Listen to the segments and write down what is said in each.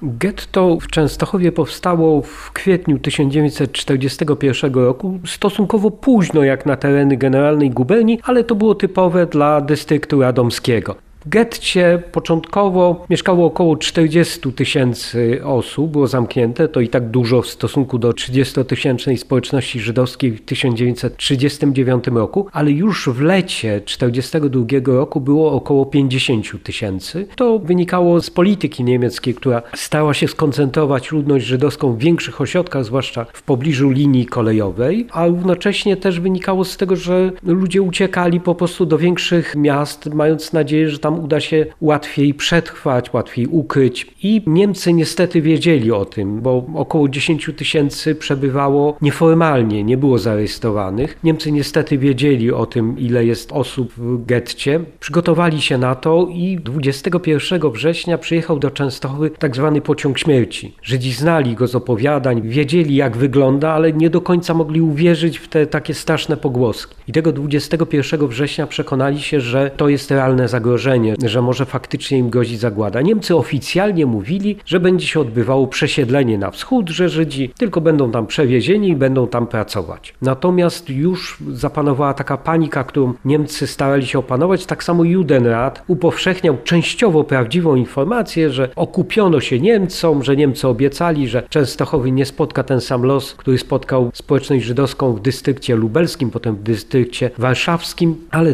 Getto w Częstochowie powstało w kwietniu 1941 roku, stosunkowo późno jak na tereny Generalnej Guberni, ale to było typowe dla dystryktu radomskiego. W getcie początkowo mieszkało około 40 000 osób, było zamknięte, to i tak dużo w stosunku do 30-tysięcznej społeczności żydowskiej w 1939 roku, ale już w lecie 1942 roku było około 50 000. To wynikało z polityki niemieckiej, która starała się skoncentrować ludność żydowską w większych ośrodkach, zwłaszcza w pobliżu linii kolejowej, a równocześnie też wynikało z tego, że ludzie uciekali po prostu do większych miast, mając nadzieję, że tam uda się łatwiej przetrwać, łatwiej ukryć. I Niemcy niestety wiedzieli o tym, bo około 10 000 przebywało nieformalnie, nie było zarejestrowanych. Niemcy niestety wiedzieli o tym, ile jest osób w getcie. Przygotowali się na to i 21 września przyjechał do Częstochowy tak zwany pociąg śmierci. Żydzi znali go z opowiadań, wiedzieli jak wygląda, ale nie do końca mogli uwierzyć w te takie straszne pogłoski. I tego 21 września przekonali się, że to jest realne zagrożenie, że może faktycznie im grozi zagłada. Niemcy oficjalnie mówili, że będzie się odbywało przesiedlenie na wschód, że Żydzi tylko będą tam przewiezieni i będą tam pracować. Natomiast już zapanowała taka panika, którą Niemcy starali się opanować. Tak samo Judenrat upowszechniał częściowo prawdziwą informację, że okupiono się Niemcom, że Niemcy obiecali, że Częstochowy nie spotka ten sam los, który spotkał społeczność żydowską w dystrykcie lubelskim, potem w dystrykcie warszawskim, ale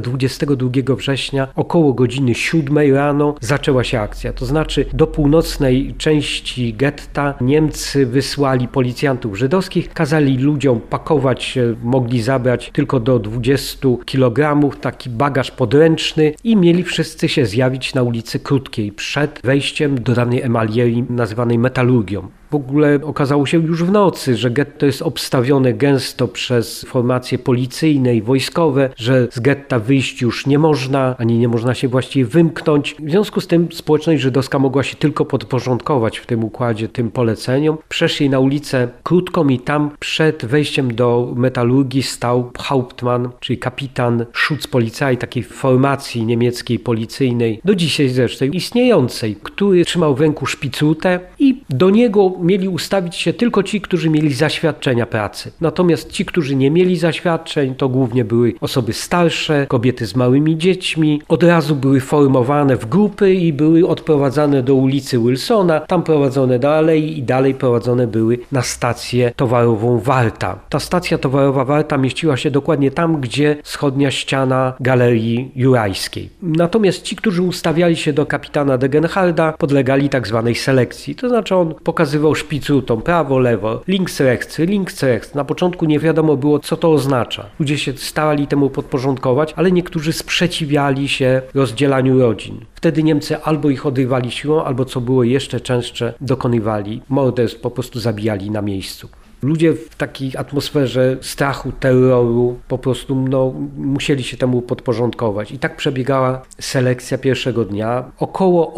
22 września około godziny 7 rano zaczęła się akcja. To znaczy do północnej części getta Niemcy wysłali policjantów żydowskich, kazali ludziom pakować się, mogli zabrać tylko do 20 kg, taki bagaż podręczny i mieli wszyscy się zjawić na ulicy Krótkiej przed wejściem do danej emalierii nazywanej metalurgią. W ogóle okazało się już w nocy, że getto jest obstawione gęsto przez formacje policyjne i wojskowe, że z getta wyjść już nie można, ani nie można się właściwie wymknąć. W związku z tym społeczność żydowska mogła się tylko podporządkować w tym układzie, tym poleceniom. Przeszli na ulicę Krótką i tam przed wejściem do metalurgii stał Hauptmann, czyli kapitan Schutzpolizei, takiej formacji niemieckiej policyjnej, do dzisiaj zresztą istniejącej, który trzymał w ręku szpicrutę i do niego mieli ustawić się tylko ci, którzy mieli zaświadczenia pracy. Natomiast ci, którzy nie mieli zaświadczeń, to głównie były osoby starsze, kobiety z małymi dziećmi. Od razu były formowane w grupy i były odprowadzane do ulicy Wilsona, tam prowadzone do alei i dalej prowadzone były na stację towarową Warta. Ta stacja towarowa Warta mieściła się dokładnie tam, gdzie wschodnia ściana Galerii Jurajskiej. Natomiast ci, którzy ustawiali się do kapitana Degenharda, podlegali tak zwanej selekcji. To znaczy on pokazywał szpicrutą prawo, lewo, links, rechts. Na początku nie wiadomo było, co to oznacza. Ludzie się starali temu podporządkować, ale niektórzy sprzeciwiali się rozdzielaniu rodzin. Wtedy Niemcy albo ich odrywali siłą, albo co było jeszcze częstsze, dokonywali morderstw, po prostu zabijali na miejscu. Ludzie w takiej atmosferze strachu, terroru po prostu musieli się temu podporządkować. I tak przebiegała selekcja pierwszego dnia. Około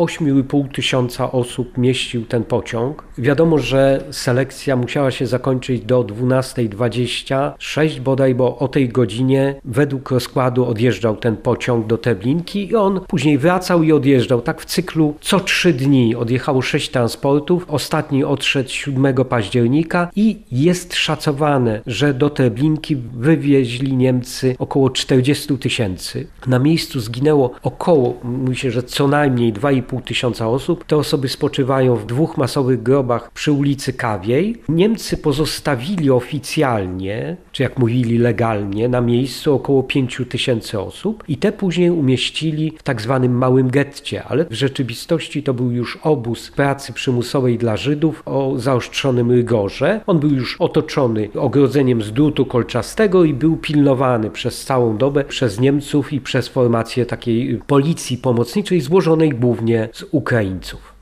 8,5 tysiąca osób mieścił ten pociąg. Wiadomo, że selekcja musiała się zakończyć do 12:26 bodaj, bo o tej godzinie według rozkładu odjeżdżał ten pociąg do Treblinki i on później wracał i odjeżdżał. Tak w cyklu co 3 dni odjechało 6 transportów. Ostatni odszedł 7 października i jest szacowane, że do Treblinki wywieźli Niemcy około 40 000. Na miejscu zginęło mówi się, że co najmniej 2,5 tysiąca osób. Te osoby spoczywają w 2 masowych grobach przy ulicy Kawiej. Niemcy pozostawili oficjalnie, czy jak mówili legalnie, na miejscu około 5 000 osób i te później umieścili w tak zwanym małym getcie, ale w rzeczywistości to był już obóz pracy przymusowej dla Żydów o zaostrzonym rygorze. On był już otoczony ogrodzeniem z drutu kolczastego i był pilnowany przez całą dobę przez Niemców i przez formację takiej policji pomocniczej złożonej głównie z Ukraińców.